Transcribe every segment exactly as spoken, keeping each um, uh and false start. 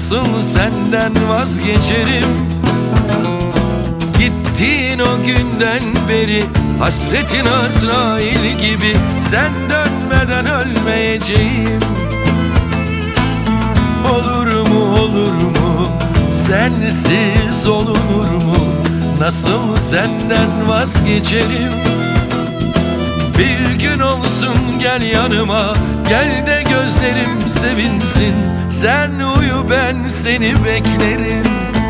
nasıl senden vazgeçerim? Gittiğin o günden beri hasretin Azrail gibi, sen dönmeden ölmeyeceğim. Olur mu olur mu, sensiz olunur mu? Nasıl senden vazgeçerim? Bir gün olsun gel yanıma, gel de gözlerim sevinsin. Sen uyu, ben seni beklerim.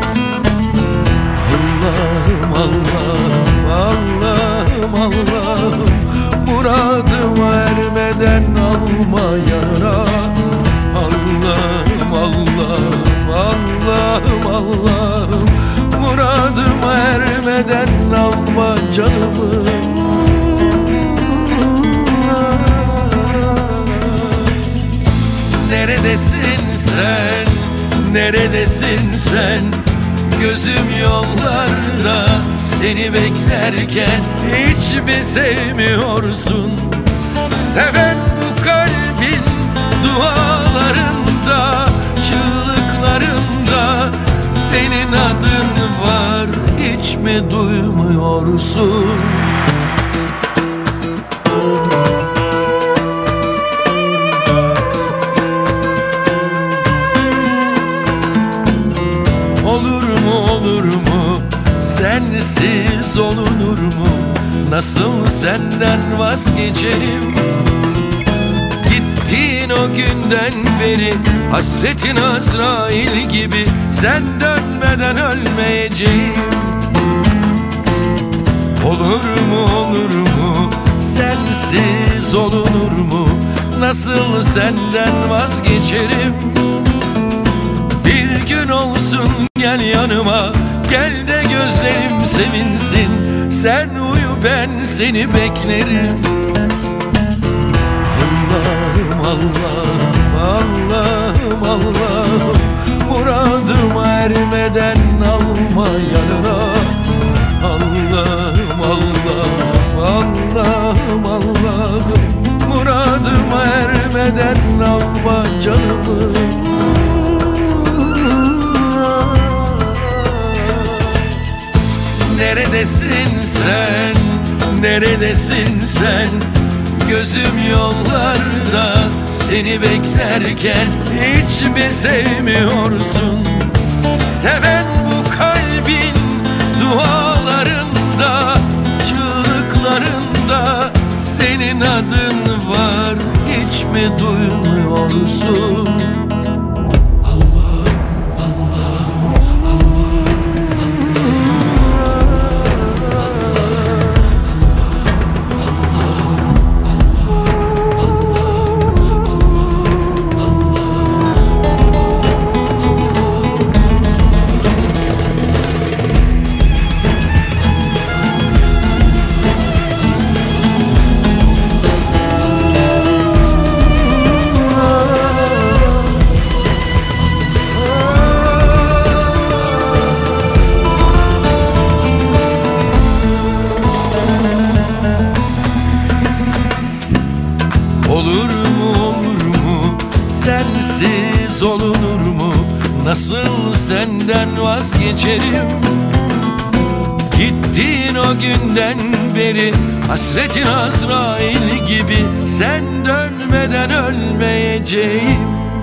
Allah'ım Allah'ım Allah'ım Allah'ım, muradıma ermeden alma yanına. Allah'ım Allah'ım Allah'ım Allah'ım, muradıma ermeden alma canımı. Neredesin sen, neredesin sen? Gözüm yollarda seni beklerken, hiç mi sevmiyorsun? Seven bu kalbin dualarında, çığlıklarında senin adın var, hiç mi duymuyorsun? Olur mu olur mu, sensiz olunur mu? Nasıl senden vazgeçerim? Gittiğin o günden beri hasretin Azrail gibi, sen dönmeden ölmeyeceğim. Olur mu olur mu, sensiz olunur mu? Nasıl senden vazgeçerim? Bir gün olsun gel yanıma, gel de gözlerim sevinsin. Sen uyu, ben seni beklerim. Allah'ım Allah'ım Allah'ım Allah'ım, muradıma ermeden alma yanına. Allah'ım Allah'ım Allah'ım Allah'ım, muradıma ermeden alma canımı. Neredesin sen, neredesin sen? Gözüm yollarda seni beklerken, hiç mi sevmiyorsun? Seven bu kalbin dualarında, çığlıklarında senin adın var, hiç mi duymuyorsun? Olur mu olur mu, sensiz olunur mu? Nasıl senden vazgeçerim? Gittiğin o günden beri hasretin Azrail gibi, sen dönmeden ölmeyeceğim.